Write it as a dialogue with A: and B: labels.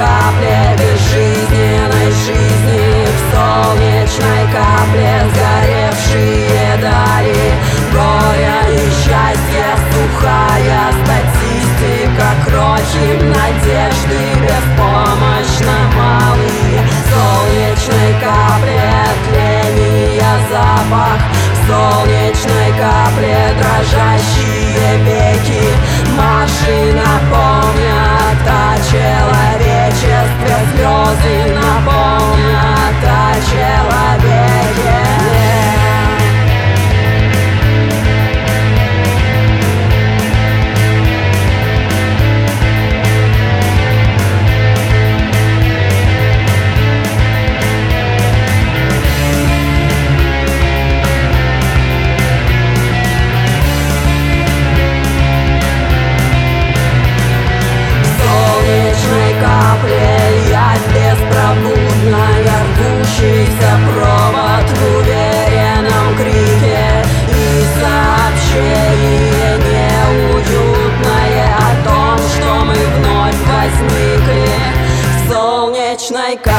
A: капле безжизненной жизни, в солнечной капле сгоревшие дали горя и счастья, сухая статистика, крохи надежды беспомощно малые. В солнечной капле тления запах, в солнечной капле дрожащие веки. Машина помнят о человечестве, слезы напомнят о человеке. Рвущийся провод в уверенном крике и сообщение неуютное о том, что мы вновь возникли в солнечной капле.